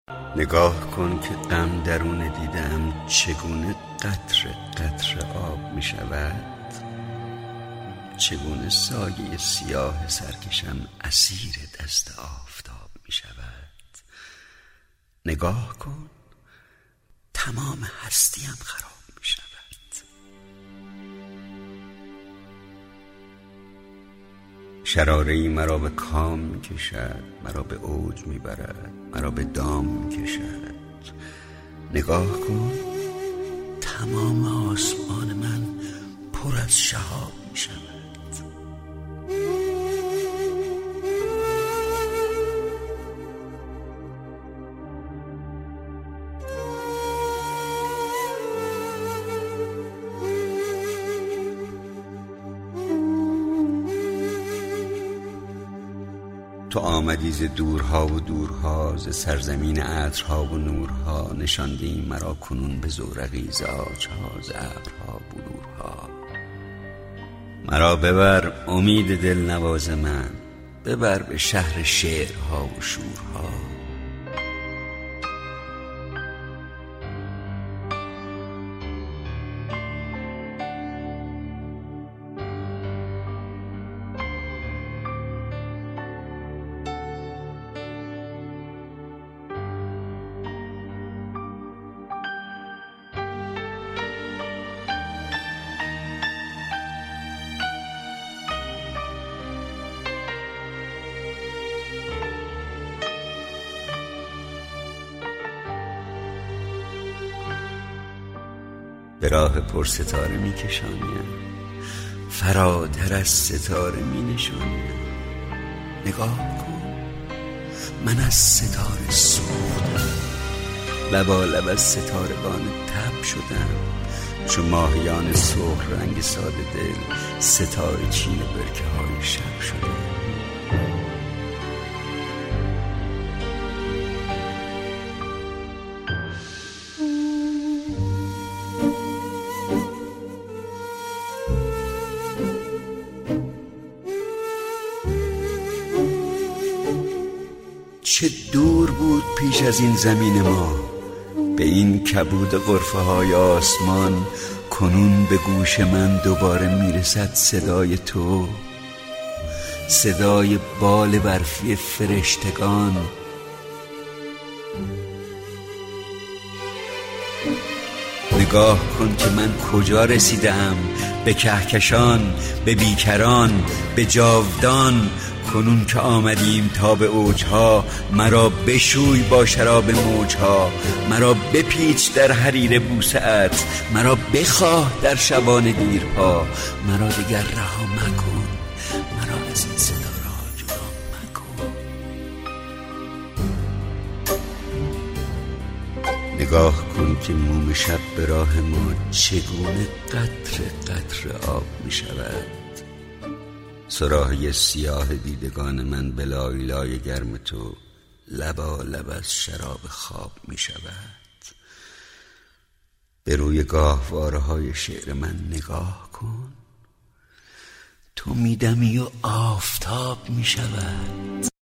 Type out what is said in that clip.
نگاه کن که غم درون دیدم چگونه قطره قطره آب می شود، چگونه سایه سیاه سرکشم اسیر دست آفتاب می شود. نگاه کن تمام هستیم خراب می شود. شراره‌ای مرا به کام می کشد، مرا به اوج می برد، مرا به دام می کشد. نگاه کن تمام آسمان من پر از شهاب می شود. تو آمدی ز دورها و دورها، ز سرزمین عطرها و نورها، نشاندی مرا کنون به زورقی ز عاجها، ز ابرها بلورها. مرا ببر امید دلنواز من، ببر به شهر شعرها و شورها. به راه پر ستاره می کشانیم، فراتر از ستاره می نشانیم. نگاه کن من از ستاره سوختم، لبالب از ستارگان تب شدم. چو ماهیان سرخ رنگ ساده دل، ستاره چین برکه های شب شدم. چه دور بود پیش از این زمین ما، به این کبود غرفه های آسمان. کنون به گوش من دوباره میرسد صدای تو، صدای بال برفی فرشتگان. نگاه کن که من کجا رسیدم، به کهکشان، به بیکران، به جاودان. کنون که آمدیم تا به اوجها، مرا بشوی با شراب موجها. مرا بپیچ در حریر بوسه ات، مرا بخواه در شبان دیرها. مرا دیگر رها مکن، مرا از این ستاره‌ها جدا مکن. نگاه کن که موم شب به راه ما چگونه قطره قطره آب می شود. صراحی سیاه دیدگان من به لایلای گرم تو لبالب از شراب خواب می شود. به روی گاهواره های شعر من نگاه کن، تو میدمی و آفتاب می شود.